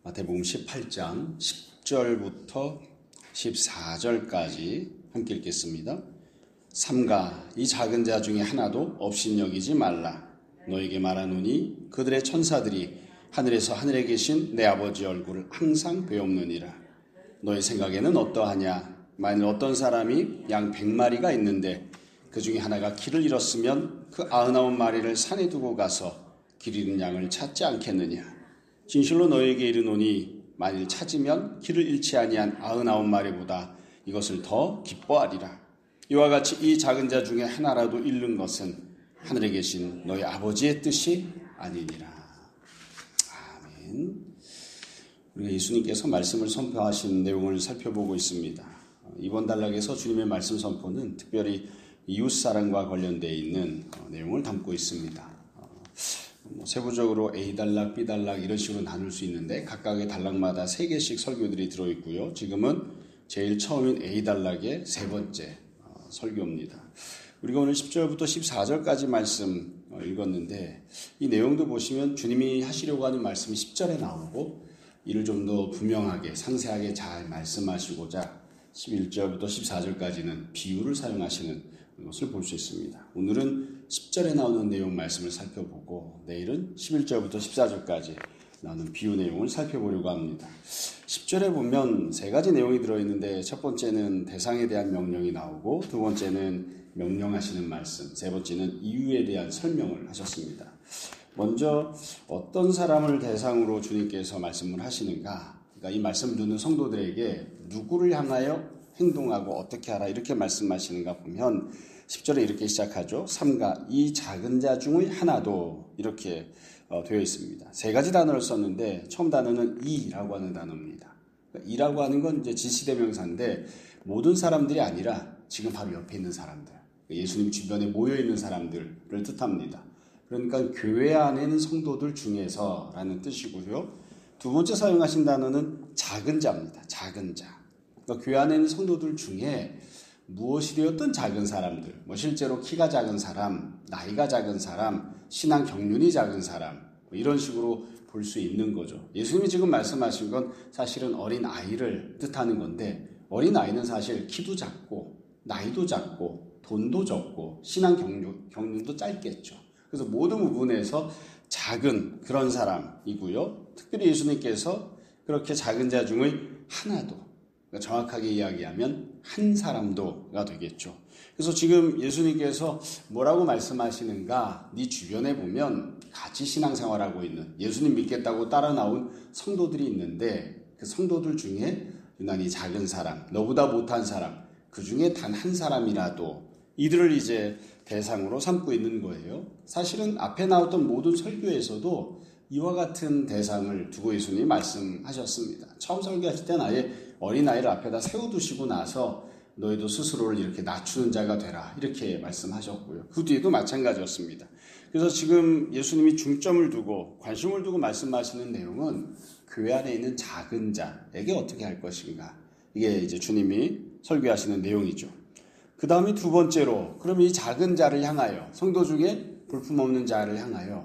마태복음 18장 10절부터 14절까지 함께 읽겠습니다. 삼가 이 작은 자 중에 하나도 업신여기지 말라. 너에게 말하노니 그들의 천사들이 하늘에서 하늘에 계신 내 아버지 얼굴을 항상 배옵느니라. 너의 생각에는 어떠하냐? 만일 어떤 사람이 양 100마리가 있는데 그 중에 하나가 길을 잃었으면 그 99마리를 산에 두고 가서 길 잃은 양을 찾지 않겠느냐? 진실로 너에게 이르노니 만일 찾으면 길을 잃지 아니한 99마리보다 이것을 더 기뻐하리라. 이와 같이 이 작은 자 중에 하나라도 잃는 것은 하늘에 계신 너희 아버지의 뜻이 아니니라. 아멘. 우리가 예수님께서 말씀을 선포하신 내용을 살펴보고 있습니다. 이번 단락에서 주님의 말씀 선포는 특별히 이웃사랑과 관련되어 있는 내용을 담고 있습니다. 세부적으로 A단락, B단락 이런 식으로 나눌 수 있는데 각각의 단락마다 3개씩 설교들이 들어있고요. 지금은 제일 처음인 A단락의 세 번째 설교입니다. 우리가 오늘 10절부터 14절까지 말씀 읽었는데 이 내용도 보시면 주님이 하시려고 하는 말씀이 10절에 나오고 이를 좀 더 분명하게 상세하게 잘 말씀하시고자 11절부터 14절까지는 비유를 사용하시는 것을 볼 수 있습니다. 오늘은 10절에 나오는 내용 말씀을 살펴보고 내일은 11절부터 14절까지 나오는 비유 내용을 살펴보려고 합니다. 10절에 보면 3가지 내용이 들어있는데 첫 번째는 대상에 대한 명령이 나오고 두 번째는 명령하시는 말씀, 세 번째는 이유에 대한 설명을 하셨습니다. 먼저 어떤 사람을 대상으로 주님께서 말씀을 하시는가? 그러니까 이 말씀을 듣는 성도들에게 누구를 향하여 행동하고 어떻게 하라 이렇게 말씀하시는가 보면 10절에 이렇게 시작하죠. 삼가 이 작은 자 중의 하나도 이렇게 되어 있습니다. 3가지 단어를 썼는데 처음 단어는 이라고 하는 단어입니다. 이라고 하는 건 이제 지시대명사인데 모든 사람들이 아니라 지금 바로 옆에 있는 사람들, 예수님 주변에 모여 있는 사람들을 뜻합니다. 그러니까 교회 안에 있는 성도들 중에서라는 뜻이고요. 두 번째 사용하신 단어는 작은 자입니다. 작은 자. 그러니까 교회 안에 있는 성도들 중에 무엇이 되었던 작은 사람들, 실제로 키가 작은 사람, 나이가 작은 사람, 신앙 경륜이 작은 사람, 이런 식으로 볼 수 있는 거죠. 예수님이 지금 말씀하신 건 사실은 어린 아이를 뜻하는 건데 어린 아이는 사실 키도 작고 나이도 작고 돈도 적고 신앙 경륜도 짧겠죠. 그래서 모든 부분에서 작은 그런 사람이고요. 특별히 예수님께서 그렇게 작은 자 중의 하나도, 정확하게 이야기하면 한 사람도가 되겠죠. 그래서 지금 예수님께서 뭐라고 말씀하시는가? 네 주변에 보면 같이 신앙생활하고 있는 예수님 믿겠다고 따라 나온 성도들이 있는데 그 성도들 중에 유난히 작은 사람, 너보다 못한 사람, 그 중에 단 한 사람이라도 이들을 이제 대상으로 삼고 있는 거예요. 사실은 앞에 나왔던 모든 설교에서도 이와 같은 대상을 두고 예수님이 말씀하셨습니다. 처음 설교하실 때는 아예 어린아이를 앞에다 세워두시고 나서 너희도 스스로를 이렇게 낮추는 자가 되라 이렇게 말씀하셨고요. 그 뒤에도 마찬가지였습니다. 그래서 지금 예수님이 중점을 두고 관심을 두고 말씀하시는 내용은 교회 안에 있는 작은 자에게 어떻게 할 것인가, 이게 이제 주님이 설교하시는 내용이죠. 그 다음에 두 번째로 그럼 이 작은 자를 향하여, 성도 중에 볼품없는 자를 향하여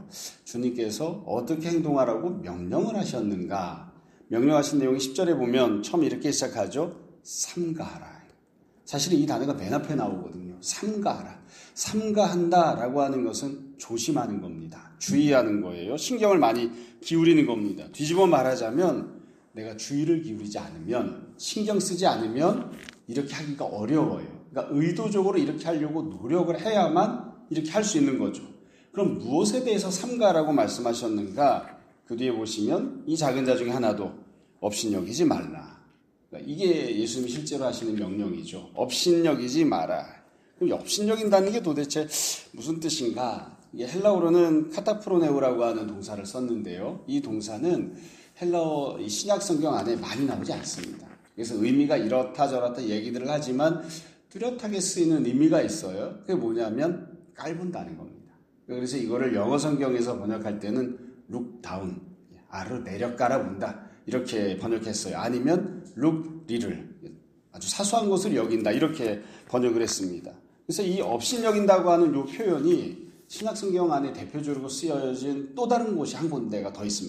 주님께서 어떻게 행동하라고 명령을 하셨는가. 명령하신 내용이 10절에 보면 처음 이렇게 시작하죠. 삼가하라. 사실은 이 단어가 맨 앞에 나오거든요. 삼가하라. 삼가한다라고 하는 것은 조심하는 겁니다. 주의하는 거예요. 신경을 많이 기울이는 겁니다. 뒤집어 말하자면 내가 주의를 기울이지 않으면, 신경 쓰지 않으면 이렇게 하기가 어려워요. 그러니까 의도적으로 이렇게 하려고 노력을 해야만 이렇게 할 수 있는 거죠. 그럼 무엇에 대해서 삼가라고 말씀하셨는가? 그 뒤에 보시면 이 작은 자 중에 하나도 업신여기지 말라. 그러니까 이게 예수님이 실제로 하시는 명령이죠. 업신여기지 마라. 그럼 업신여긴다는 게 도대체 무슨 뜻인가? 이게 헬라어로는 카타프로네오라고 하는 동사를 썼는데요. 이 동사는 헬라어 신약 성경 안에 많이 나오지 않습니다. 그래서 의미가 이렇다 저렇다 얘기들을 하지만 뚜렷하게 쓰이는 의미가 있어요. 그게 뭐냐면 깔본다는 겁니다. 그래서 이거를 영어 성경에서 번역할 때는 look down, 아래로 내려 깔아본다 이렇게 번역했어요. 아니면 look little, 아주 사소한 것을 여긴다 이렇게 번역을 했습니다. 그래서 이 없인 여긴다고 하는 이 표현이 신약 성경 안에 대표적으로 쓰여진 또 다른 곳이 한 군데가 더 있습니다.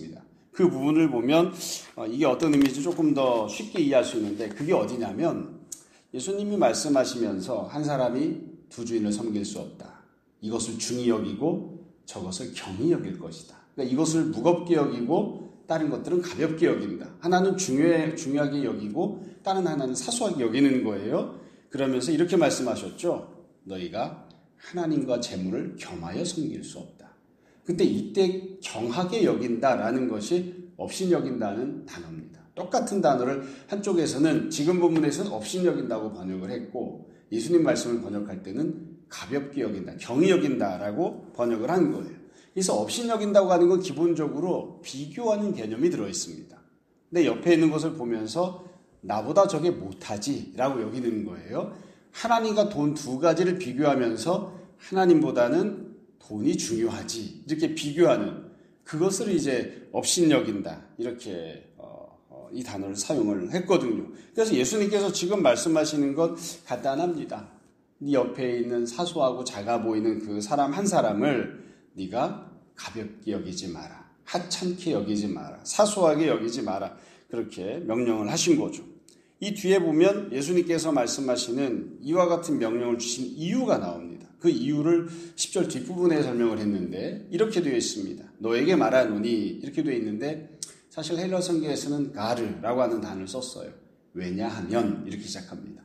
그 부분을 보면 이게 어떤 의미인지 조금 더 쉽게 이해할 수 있는데, 그게 어디냐면 예수님이 말씀하시면서 한 사람이 두 주인을 섬길 수 없다. 이것을 중히 여기고 저것을 경히 여길 것이다. 그러니까 이것을 무겁게 여기고 다른 것들은 가볍게 여긴다. 하나는 중요하게 여기고 다른 하나는 사소하게 여기는 거예요. 그러면서 이렇게 말씀하셨죠. 너희가 하나님과 재물을 겸하여 섬길 수 없다. 근데 이때 경하게 여긴다라는 것이 업신여긴다는 단어입니다. 똑같은 단어를 한쪽에서는 지금 본문에서는 업신여긴다고 번역을 했고, 예수님 말씀을 번역할 때는 가볍게 여긴다, 경히 여긴다라고 번역을 한 거예요. 그래서 업신여긴다고 하는 건 기본적으로 비교하는 개념이 들어있습니다. 내 옆에 있는 것을 보면서 나보다 저게 못하지 라고 여기는 거예요. 하나님과 돈 두 가지를 비교하면서 하나님보다는 돈이 중요하지 이렇게 비교하는, 그것을 이제 업신여긴다 이렇게 이 단어를 사용을 했거든요. 그래서 예수님께서 지금 말씀하시는 건 간단합니다. 네 옆에 있는 사소하고 작아 보이는 그 사람 한 사람을 네가 가볍게 여기지 마라, 하찮게 여기지 마라, 사소하게 여기지 마라, 그렇게 명령을 하신 거죠. 이 뒤에 보면 예수님께서 말씀하시는 이와 같은 명령을 주신 이유가 나옵니다. 그 이유를 10절 뒷부분에 설명을 했는데 이렇게 되어 있습니다. 너에게 말하노니 이렇게 되어 있는데, 사실 헬러 성경에서는 가르라고 하는 단어를 썼어요. 왜냐하면 이렇게 시작합니다.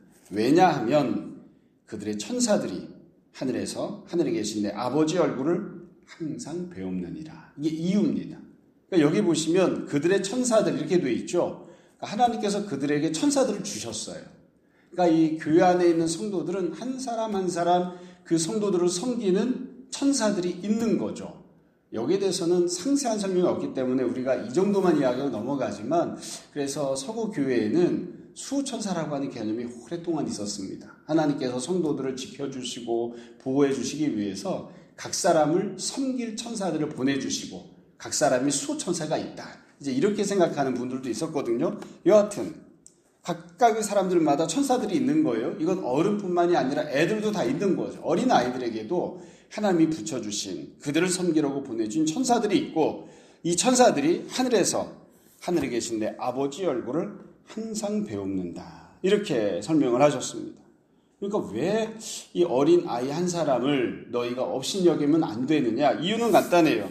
왜냐하면 그들의 천사들이 하늘에서 하늘에 계신 내 아버지 얼굴을 항상 배옵느니라. 이게 이유입니다. 그러니까 여기 보시면 그들의 천사들 이렇게 되어 있죠. 하나님께서 그들에게 천사들을 주셨어요. 그러니까 이 교회 안에 있는 성도들은 한 사람 한 사람 그 성도들을 섬기는 천사들이 있는 거죠. 여기에 대해서는 상세한 설명이 없기 때문에 우리가 이 정도만 이야기하고 넘어가지만, 그래서 서구 교회에는 수천사라고 하는 개념이 오랫동안 있었습니다. 하나님께서 성도들을 지켜주시고 보호해 주시기 위해서 각 사람을 섬길 천사들을 보내주시고 각 사람이 수천사가 있다, 이제 이렇게 생각하는 분들도 있었거든요. 여하튼 각각의 사람들마다 천사들이 있는 거예요. 이건 어른뿐만이 아니라 애들도 다 있는 거죠. 어린 아이들에게도 하나님이 붙여주신, 그들을 섬기라고 보내준 천사들이 있고, 이 천사들이 하늘에서 하늘에 계신 내 아버지 얼굴을 항상 배웁는다, 이렇게 설명을 하셨습니다. 그러니까 왜 이 어린 아이 한 사람을 너희가 업신여기면 안 되느냐? 이유는 간단해요.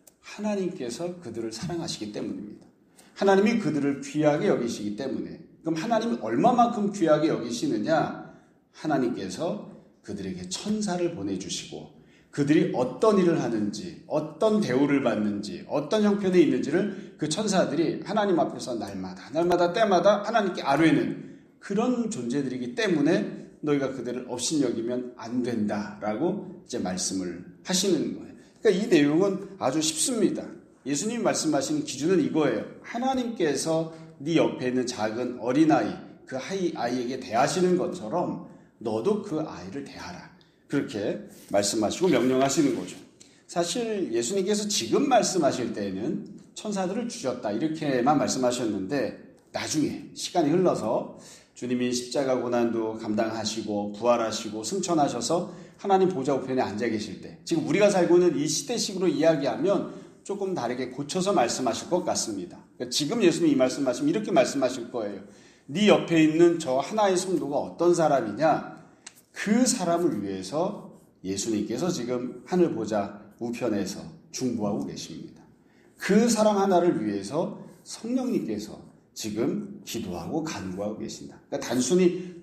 하나님께서 그들을 사랑하시기 때문입니다. 하나님이 그들을 귀하게 여기시기 때문에. 그럼 하나님이 얼마만큼 귀하게 여기시느냐? 하나님께서 그들에게 천사를 보내주시고 그들이 어떤 일을 하는지, 어떤 대우를 받는지, 어떤 형편에 있는지를 그 천사들이 하나님 앞에서 날마다 때마다 하나님께 아뢰는 그런 존재들이기 때문에 너희가 그들을 업신여기면 안 된다라고 이제 말씀을 하시는 거예요. 그러니까 이 내용은 아주 쉽습니다. 예수님이 말씀하시는 기준은 이거예요. 하나님께서 네 옆에 있는 작은 어린아이, 그 아이에게 대하시는 것처럼 너도 그 아이를 대하라, 그렇게 말씀하시고 명령하시는 거죠. 사실 예수님께서 지금 말씀하실 때에는 천사들을 주셨다 이렇게만 말씀하셨는데, 나중에 시간이 흘러서 주님이 십자가 고난도 감당하시고 부활하시고 승천하셔서 하나님 보좌 우편에 앉아 계실 때, 지금 우리가 살고 있는 이 시대식으로 이야기하면 조금 다르게 고쳐서 말씀하실 것 같습니다. 그러니까 지금 예수님이 이 말씀하시면 이렇게 말씀하실 거예요. 네 옆에 있는 저 하나의 성도가 어떤 사람이냐? 그 사람을 위해서 예수님께서 지금 하늘 보좌 우편에서 중보하고 계십니다. 그 사람 하나를 위해서 성령님께서 지금 기도하고 간구하고 계신다. 그러니까 단순히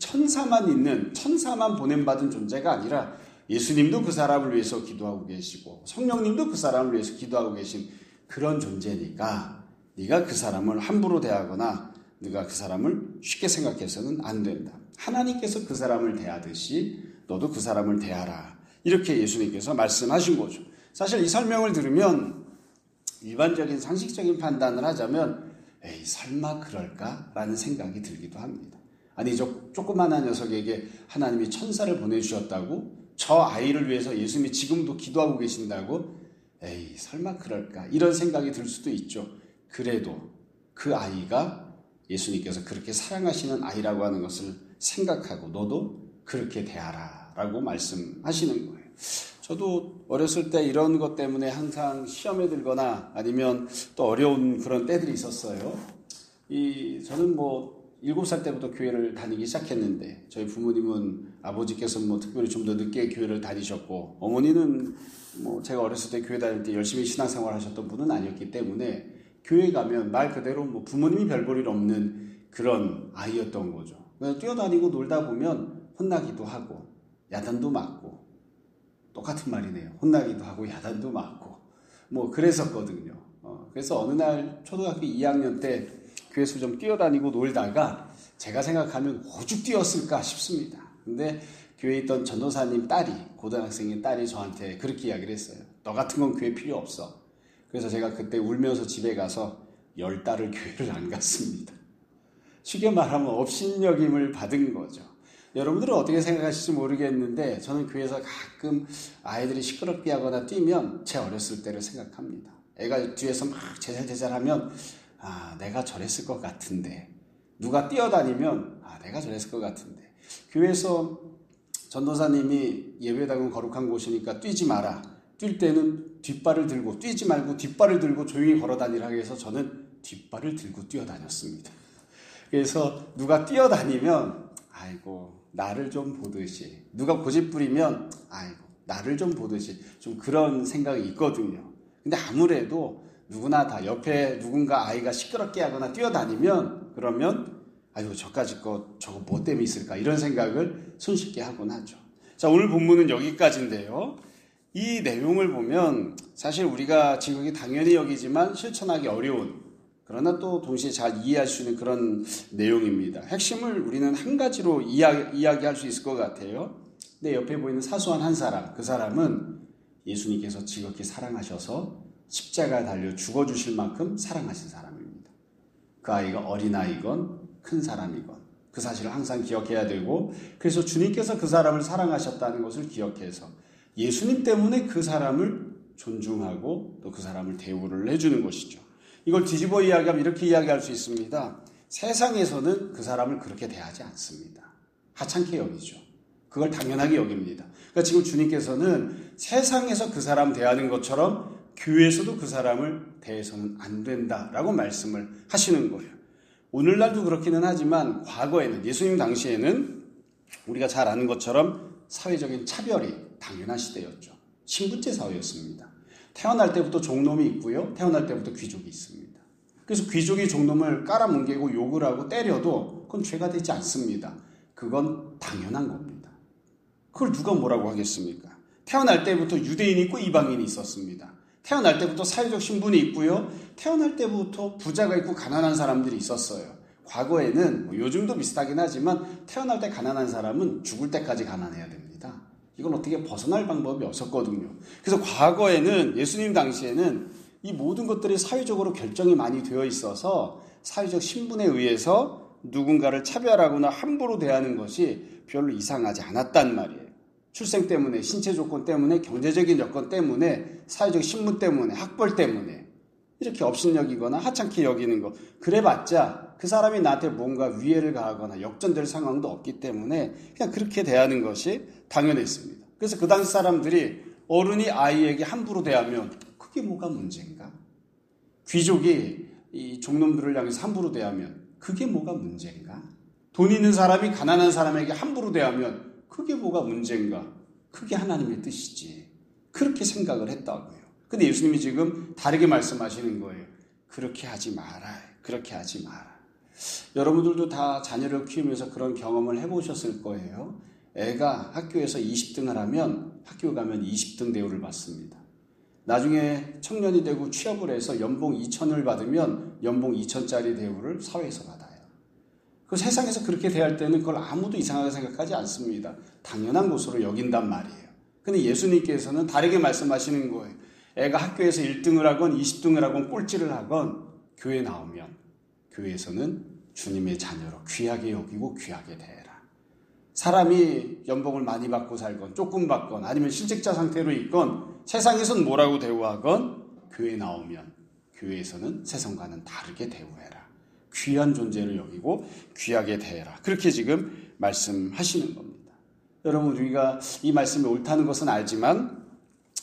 천사만 보냄받은 존재가 아니라 예수님도 그 사람을 위해서 기도하고 계시고 성령님도 그 사람을 위해서 기도하고 계신 그런 존재니까 네가 그 사람을 함부로 대하거나 네가 그 사람을 쉽게 생각해서는 안 된다. 하나님께서 그 사람을 대하듯이 너도 그 사람을 대하라, 이렇게 예수님께서 말씀하신 거죠. 사실 이 설명을 들으면 일반적인 상식적인 판단을 하자면 에이 설마 그럴까라는 생각이 들기도 합니다. 아니 저 조그만한 녀석에게 하나님이 천사를 보내주셨다고? 저 아이를 위해서 예수님이 지금도 기도하고 계신다고? 에이 설마 그럴까? 이런 생각이 들 수도 있죠. 그래도 그 아이가 예수님께서 그렇게 사랑하시는 아이라고 하는 것을 생각하고 너도 그렇게 대하라 라고 말씀하시는 거예요. 저도 어렸을 때 이런 것 때문에 항상 시험에 들거나 아니면 또 어려운 그런 때들이 있었어요. 저는 7살 때부터 교회를 다니기 시작했는데, 저희 부모님은 아버지께서 특별히 좀 더 늦게 교회를 다니셨고, 어머니는 제가 어렸을 때 교회 다닐 때 열심히 신앙생활 하셨던 분은 아니었기 때문에, 교회 가면 말 그대로 부모님이 별 볼 일 없는 그런 아이였던 거죠. 뛰어다니고 놀다 보면 혼나기도 하고, 야단도 맞고, 똑같은 말이네요. 혼나기도 하고, 야단도 맞고, 그랬었거든요. 그래서 어느 날 초등학교 2학년 때 교회에서 좀 뛰어다니고 놀다가 제가 생각하면 오죽 뛰었을까 싶습니다. 근데 교회에 있던 전도사님 딸이, 고등학생인 딸이 저한테 그렇게 이야기를 했어요. 너 같은 건 교회 필요 없어. 그래서 제가 그때 울면서 집에 가서 10달을 교회를 안 갔습니다. 쉽게 말하면 업신여김을 받은 거죠. 여러분들은 어떻게 생각하실지 모르겠는데 저는 교회에서 가끔 아이들이 시끄럽게 하거나 뛰면 제 어렸을 때를 생각합니다. 애가 뒤에서 막 제잘제잘하면 내가 저랬을 것 같은데, 누가 뛰어다니면 내가 저랬을 것 같은데, 교회에서 전도사님이 예배당은 거룩한 곳이니까 뛰지 마라, 뛸 때는 뒷발을 들고, 뛰지 말고 뒷발을 들고 조용히 걸어다니라 해서 저는 뒷발을 들고 뛰어다녔습니다. 그래서 누가 뛰어다니면 아이고 나를 좀 보듯이, 누가 고집부리면 아이고 나를 좀 보듯이, 좀 그런 생각이 있거든요. 근데 아무래도 누구나 다 옆에 누군가 아이가 시끄럽게 하거나 뛰어다니면, 그러면 아이고 저까짓 거 저거 뭐 때문에 있을까, 이런 생각을 손쉽게 하곤 하죠. 자, 오늘 본문은 여기까지인데요. 이 내용을 보면 사실 우리가 지극히 당연히 여기지만 실천하기 어려운, 그러나 또 동시에 잘 이해할 수 있는 그런 내용입니다. 핵심을 우리는 한 가지로 이야기할 수 있을 것 같아요. 내 옆에 보이는 사소한 한 사람, 그 사람은 예수님께서 지극히 사랑하셔서 십자가에 달려 죽어주실 만큼 사랑하신 사람입니다. 그 아이가 어린아이건 큰 사람이건 그 사실을 항상 기억해야 되고, 그래서 주님께서 그 사람을 사랑하셨다는 것을 기억해서 예수님 때문에 그 사람을 존중하고 또 그 사람을 대우를 해주는 것이죠. 이걸 뒤집어 이야기하면 이렇게 이야기할 수 있습니다. 세상에서는 그 사람을 그렇게 대하지 않습니다. 하찮게 여기죠. 그걸 당연하게 여깁니다. 그러니까 지금 주님께서는 세상에서 그 사람 대하는 것처럼 교회에서도 그 사람을 대해서는 안 된다라고 말씀을 하시는 거예요. 오늘날도 그렇기는 하지만 과거에는, 예수님 당시에는 우리가 잘 아는 것처럼 사회적인 차별이 당연한 시대였죠. 신분제 사회였습니다. 태어날 때부터 종놈이 있고요, 태어날 때부터 귀족이 있습니다. 그래서 귀족이 종놈을 깔아뭉개고 욕을 하고 때려도 그건 죄가 되지 않습니다. 그건 당연한 겁니다. 그걸 누가 뭐라고 하겠습니까? 태어날 때부터 유대인이 있고 이방인이 있었습니다. 태어날 때부터 사회적 신분이 있고요, 태어날 때부터 부자가 있고 가난한 사람들이 있었어요. 과거에는 요즘도 비슷하긴 하지만 태어날 때 가난한 사람은 죽을 때까지 가난해야 됩니다. 이건 어떻게 벗어날 방법이 없었거든요. 그래서 과거에는, 예수님 당시에는 이 모든 것들이 사회적으로 결정이 많이 되어 있어서 사회적 신분에 의해서 누군가를 차별하거나 함부로 대하는 것이 별로 이상하지 않았단 말이에요. 출생 때문에, 신체 조건 때문에, 경제적인 여건 때문에, 사회적 신분 때문에, 학벌 때문에 이렇게 업신여기거나 하찮게 여기는 거, 그래봤자 그 사람이 나한테 뭔가 위해를 가하거나 역전될 상황도 없기 때문에 그냥 그렇게 대하는 것이 당연했습니다. 그래서 그 당시 사람들이 어른이 아이에게 함부로 대하면 그게 뭐가 문제인가? 귀족이 이 종놈들을 향해서 함부로 대하면 그게 뭐가 문제인가? 돈 있는 사람이 가난한 사람에게 함부로 대하면 그게 뭐가 문제인가? 그게 하나님의 뜻이지. 그렇게 생각을 했다고요. 근데 예수님이 지금 다르게 말씀하시는 거예요. 그렇게 하지 마라. 그렇게 하지 마라. 여러분들도 다 자녀를 키우면서 그런 경험을 해보셨을 거예요. 애가 학교에서 20등을 하면 학교 가면 20등 대우를 받습니다. 나중에 청년이 되고 취업을 해서 연봉 2천을 받으면 연봉 2천짜리 대우를 사회에서 받아요. 그 세상에서 그렇게 대할 때는 그걸 아무도 이상하게 생각하지 않습니다. 당연한 것으로 여긴단 말이에요. 근데 예수님께서는 다르게 말씀하시는 거예요. 애가 학교에서 1등을 하건 20등을 하건 꼴찌를 하건 교회 나오면 교회에서는 주님의 자녀로 귀하게 여기고 귀하게 대해라. 사람이 연봉을 많이 받고 살건 조금 받건 아니면 실직자 상태로 있건 세상에서는 뭐라고 대우하건 교회 나오면 교회에서는 세상과는 다르게 대우해라. 귀한 존재를 여기고 귀하게 대해라. 그렇게 지금 말씀하시는 겁니다. 여러분, 우리가 이 말씀이 옳다는 것은 알지만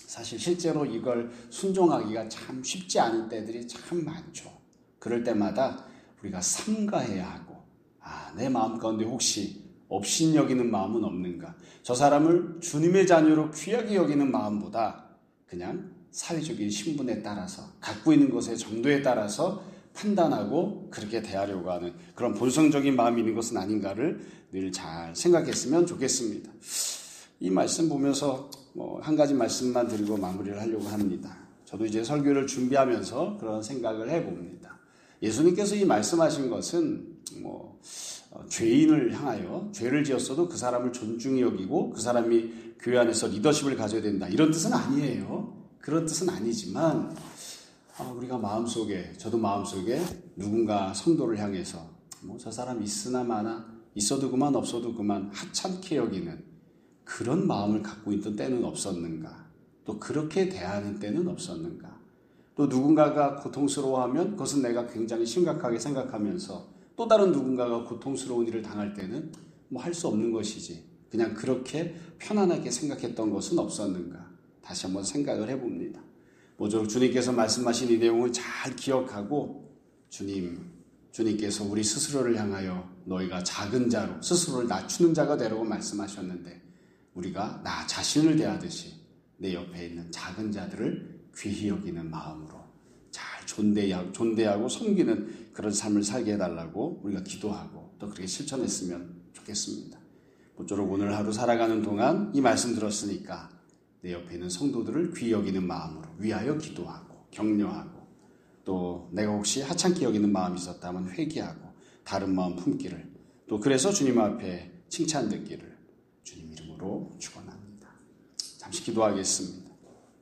사실 실제로 이걸 순종하기가 참 쉽지 않은 때들이 참 많죠. 그럴 때마다 우리가 삼가해야 하고, 내 마음 가운데 혹시 업신여기는 마음은 없는가? 저 사람을 주님의 자녀로 귀하게 여기는 마음보다 그냥 사회적인 신분에 따라서 갖고 있는 것의 정도에 따라서 판단하고 그렇게 대하려고 하는 그런 본성적인 마음이 있는 것은 아닌가를 늘 잘 생각했으면 좋겠습니다. 이 말씀 보면서 한 가지 말씀만 드리고 마무리를 하려고 합니다. 저도 이제 설교를 준비하면서 그런 생각을 해봅니다. 예수님께서 이 말씀하신 것은 죄인을 향하여 죄를 지었어도 그 사람을 존중히 여기고 그 사람이 교회 안에서 리더십을 가져야 된다, 이런 뜻은 아니에요. 그런 뜻은 아니지만 우리가 마음속에, 저도 마음속에 누군가 성도를 향해서 저 사람 있으나 마나, 있어도 그만 없어도 그만 하찮게 여기는 그런 마음을 갖고 있던 때는 없었는가? 또 그렇게 대하는 때는 없었는가? 또 누군가가 고통스러워하면 그것은 내가 굉장히 심각하게 생각하면서 또 다른 누군가가 고통스러운 일을 당할 때는 할 수 없는 것이지, 그냥 그렇게 편안하게 생각했던 것은 없었는가? 다시 한번 생각을 해봅니다. 모쪼록 주님께서 말씀하신 이 내용을 잘 기억하고 주님께서 우리 스스로를 향하여 너희가 작은 자로 스스로를 낮추는 자가 되라고 말씀하셨는데, 우리가 나 자신을 대하듯이 내 옆에 있는 작은 자들을 귀히 여기는 마음으로 잘 존대하고 섬기는 그런 삶을 살게 해달라고 우리가 기도하고 또 그렇게 실천했으면 좋겠습니다. 모쪼록 오늘 하루 살아가는 동안 이 말씀 들었으니까 내 옆에 있는 성도들을 귀히 여기는 마음으로 위하여 기도하고 격려하고, 또 내가 혹시 하찮게 여기는 마음이 있었다면 회개하고 다른 마음 품기를, 또 그래서 주님 앞에 칭찬 듣기를 주님 이름으로 축원합니다. 잠시 기도하겠습니다.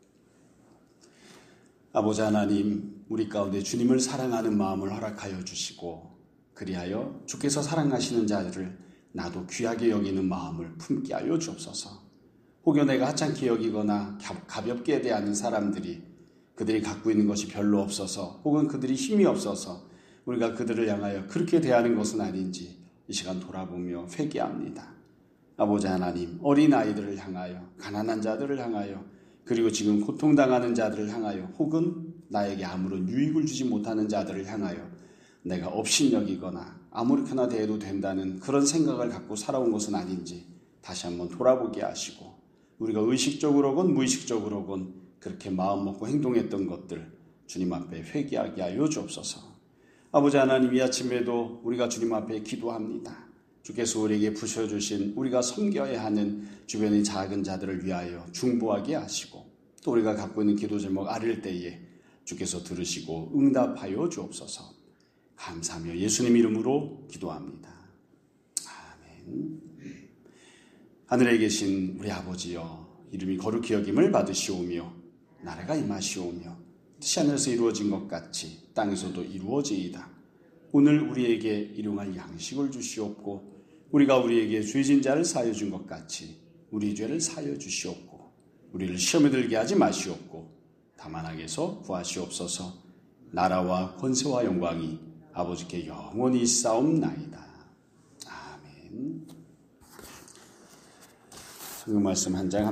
아버지 하나님, 우리 가운데 주님을 사랑하는 마음을 허락하여 주시고, 그리하여 주께서 사랑하시는 자들을 나도 귀하게 여기는 마음을 품게 하여 주옵소서. 혹여 내가 하찮게 여기거나 가볍게 대하는 사람들이, 그들이 갖고 있는 것이 별로 없어서 혹은 그들이 힘이 없어서 우리가 그들을 향하여 그렇게 대하는 것은 아닌지 이 시간 돌아보며 회개합니다. 아버지 하나님, 어린아이들을 향하여, 가난한 자들을 향하여, 그리고 지금 고통당하는 자들을 향하여, 혹은 나에게 아무런 유익을 주지 못하는 자들을 향하여 내가 업신여기거나 아무렇게나 대해도 된다는 그런 생각을 갖고 살아온 것은 아닌지 다시 한번 돌아보게 하시고, 우리가 의식적으로건 무의식적으로건 그렇게 마음 먹고 행동했던 것들 주님 앞에 회개하게 하여 주옵소서. 아버지 하나님, 이 아침에도 우리가 주님 앞에 기도합니다. 주께서 우리에게 부셔주신 우리가 섬겨야 하는 주변의 작은 자들을 위하여 중보하게 하시고, 또 우리가 갖고 있는 기도 제목 아릴 때에 주께서 들으시고 응답하여 주옵소서. 감사하며 예수님 이름으로 기도합니다. 아멘. 하늘에 계신 우리 아버지여, 이름이 거룩히 여김을 받으시오며 나라가 임하시오며 뜻이 하늘에서 이루어진 것 같이 땅에서도 이루어지이다. 오늘 우리에게 일용할 양식을 주시옵고, 우리가 우리에게 죄진 자를 사하여 준 것 같이 우리 죄를 사하여 주시옵고, 우리를 시험에 들게 하지 마시옵고 다만 악에서 구하시옵소서. 나라와 권세와 영광이 아버지께 영원히 있사옵나이다. 아멘. 성경 말씀 한 장